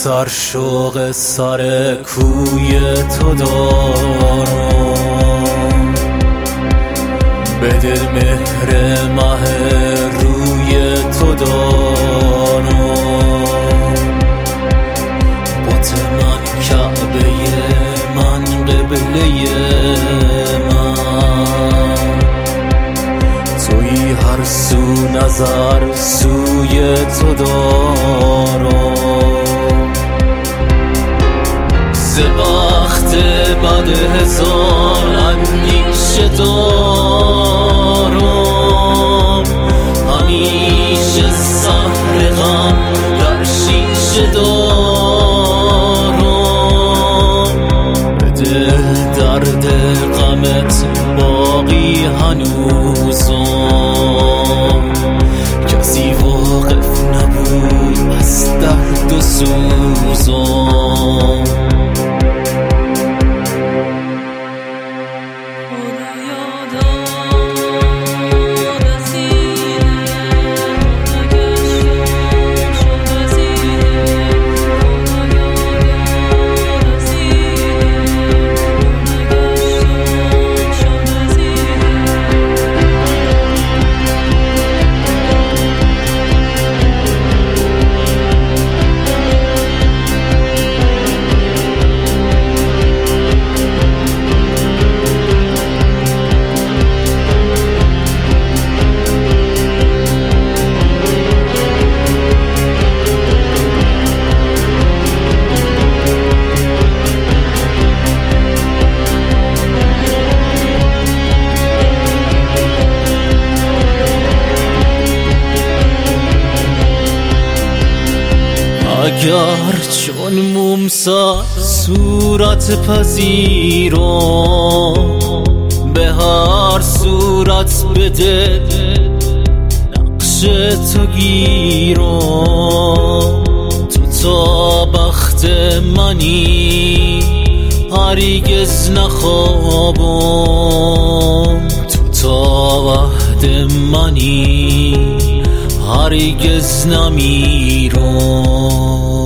سر شوق سر کوی تو دارم، به دل مهر مه روی تو دارم. بت من کعبه من قبله من، توی هر سو نظر سوی تو دارم. ز بخت بد هزار اندیشه دارم، همیشه سحر غم در شیشه دارم. به دل درد غمت باقی هنوزم، کسی واقف نبود از درد و سوزم. اگر چون مومسا صورت پذیرم، به هر صورت بده نقش تو گیرم. تو تا بخت منی هرگز نخوابم، تو تا وحد منی هرگز نمیرم.